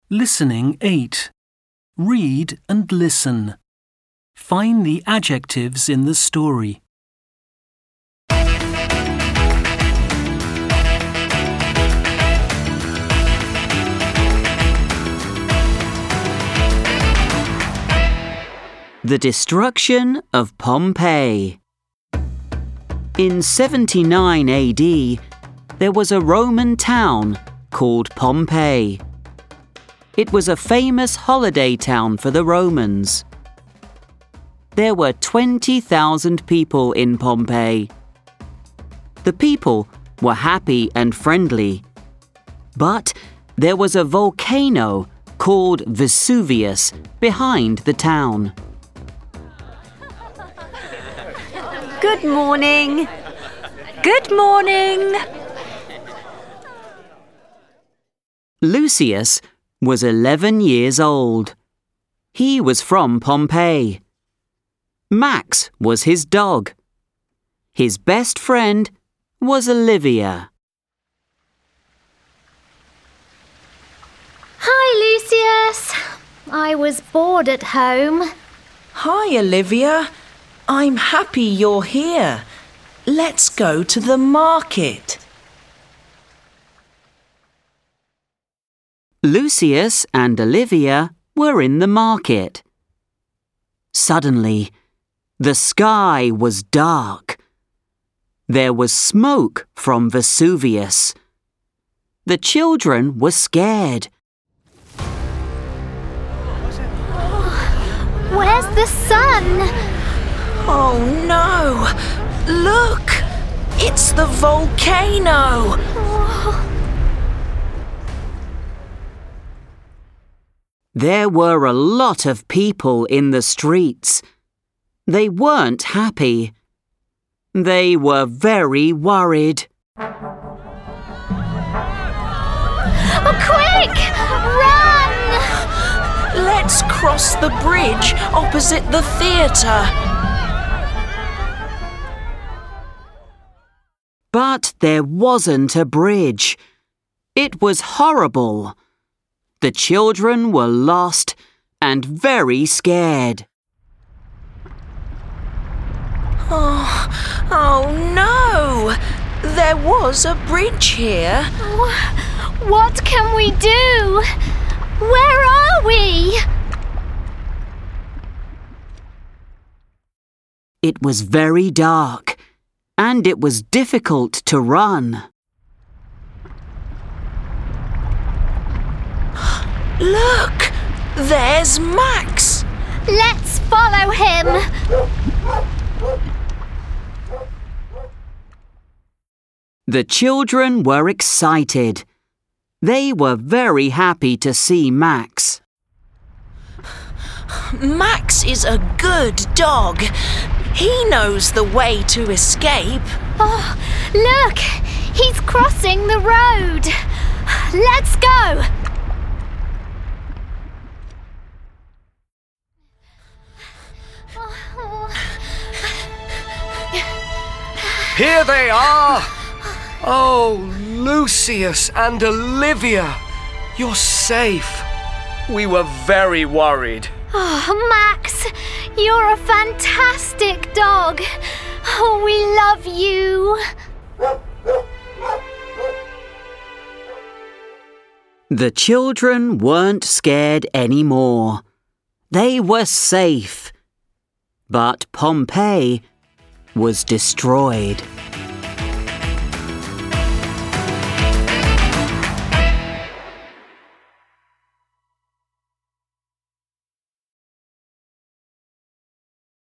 Listening 8. Read and listen. Find the adjectives in the story. The destruction of Pompeii. In 79 AD, there was a Roman town called Pompeii. It was a famous holiday town for the Romans. There were 20,000 people in Pompeii. The people were happy and friendly. But there was a volcano called Vesuvius behind the town. Good morning. Good morning. Lucius was 11 years old. He was from Pompeii. Max was his dog. His best friend was Olivia. Hi, Lucius. I was bored at home. Hi, Olivia. I'm happy you're here. Let's go to the market. Lucius and Olivia were in the market. Suddenly, the sky was dark. There was smoke from Vesuvius. The children were scared. Where's the sun? Oh no! Look! It's the volcano! There were a lot of people in the streets. They weren't happy. They were very worried. Oh, quick! Run! Let's cross the bridge opposite the theatre. But there wasn't a bridge. It was horrible. The children were lost and very scared. Oh no! There was a bridge here. What can we do? Where are we? It was very dark, and it was difficult to run. Look! There's Max! Let's follow him. The children were excited. They were very happy to see Max. Max is a good dog. He knows the way to escape. Oh, look! He's crossing the road. Let's go! Here they are! Oh, Lucius and Olivia, you're safe. We were very worried. Oh, Max, you're a fantastic dog. Oh, we love you. The children weren't scared anymore. They were safe. But Pompeii was destroyed.